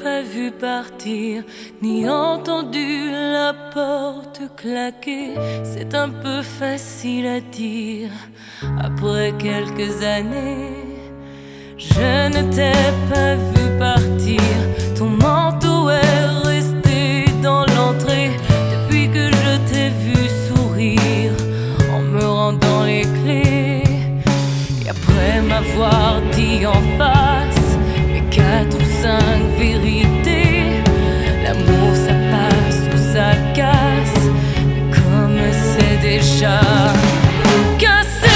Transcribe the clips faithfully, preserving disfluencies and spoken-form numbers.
pas vu partir, ni entendu la porte claquer. C'est un peu facile à dire après quelques années. Je ne t'ai pas vu partir, ton manteau est resté dans l'entrée depuis que je t'ai vu sourire en me rendant les clés. Et après m'avoir dit en face mes quatre ou cinq vérités, l'amour ça passe ou ça casse, mais comme c'est déjà cassé.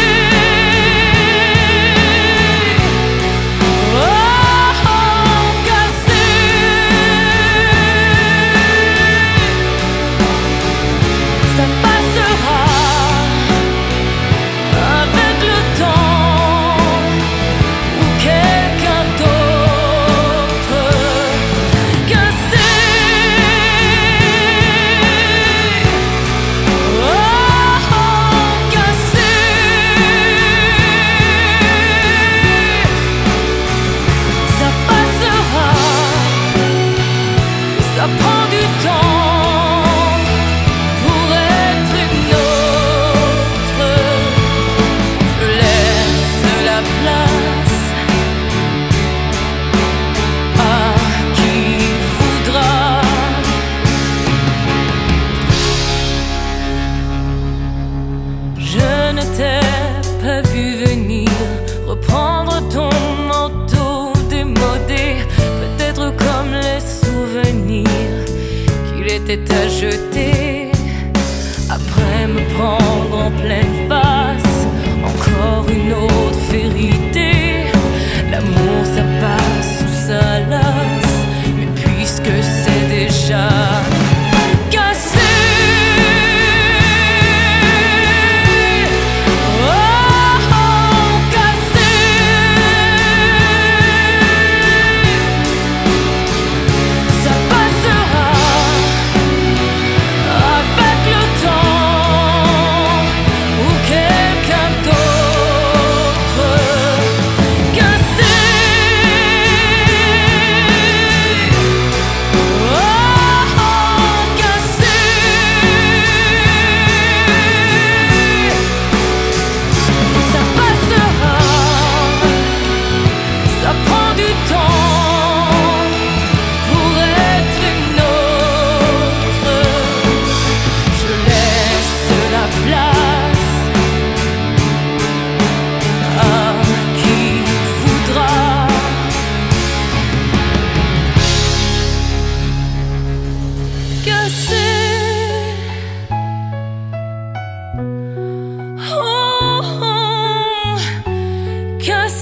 Ça prend du temps pour être une autre. Je laisse la place à qui voudra. Je ne t'ai pas vu venir reprendre ton manteau démodé, peut-être comme les souvenirs qu'il était à jeter. Après me prendre en pleine face encore une autre